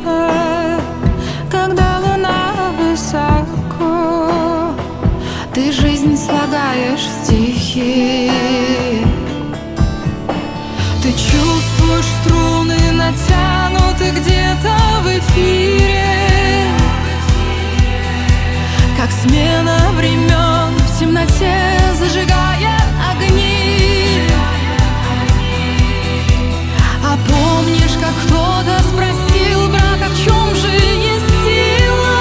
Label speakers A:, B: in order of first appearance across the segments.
A: когда луна высоко. Ты жизнь слагаешь в стихи. Ты чувствуешь, струны натянуты где-то в эфире, как смена времен в темноте, зажигая огни. А помнишь, как кто-то спросил: брат, а в чем же есть сила?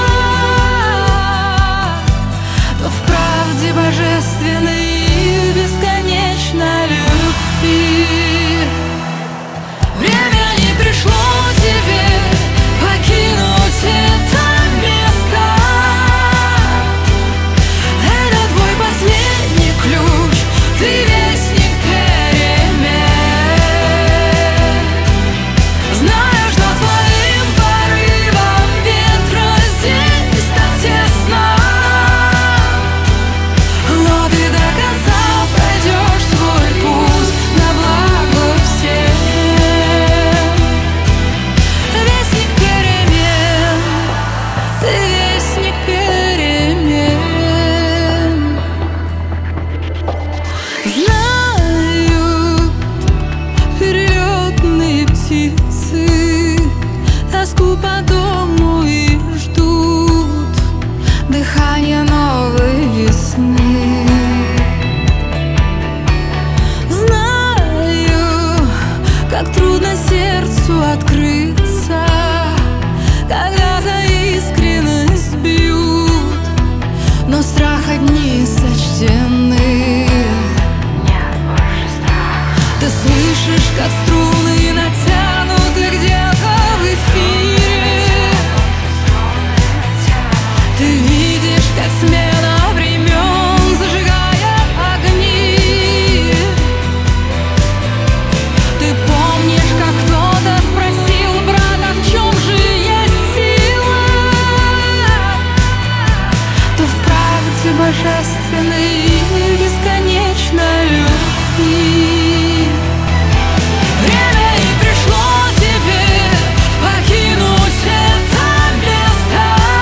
A: То в правде божественной и бесконечной любви. Время не пришло тебе покинуть это место. Это твой последний ключ, ты вестник перемен. Знаю, что твоим порывом ветра здесь так тесно, но ты до конца пройдешь свой путь на благо всем. Вестник перемен, ты вестник перемен. Знают перелетные птицы тоску по дому и ждут дыхания новой весны. Знаю, как трудно сердцу открыться, когда за искренность бьют, но страх одни сочтены. Ты слышишь, как струны натянуты где-то в эфире. Ты видишь, как смена времен, зажигая огни. Ты помнишь, как кто-то спросил: брат, а в чем же есть сила? То в правде божественной и бесконечной любви. Время не пришло тебе покинуть это место.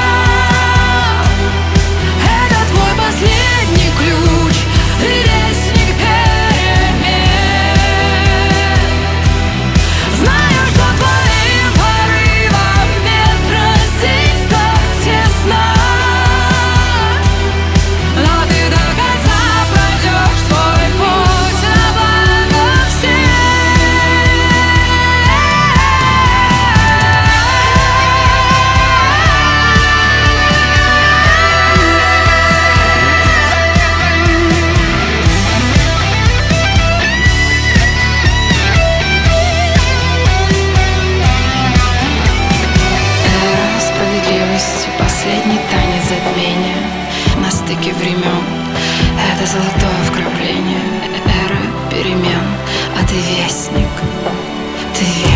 A: Это твой последний ключ, ты вестник перемен. Знаю, что твоим порывом ветра здесь так тесно, но ты до конца пройдешь свой путь на благо всем. Эра справедливости, последний танец затмения на стыке времен. Это золотое вкрапление. Эра перемен, а ты вестник, ты вестник.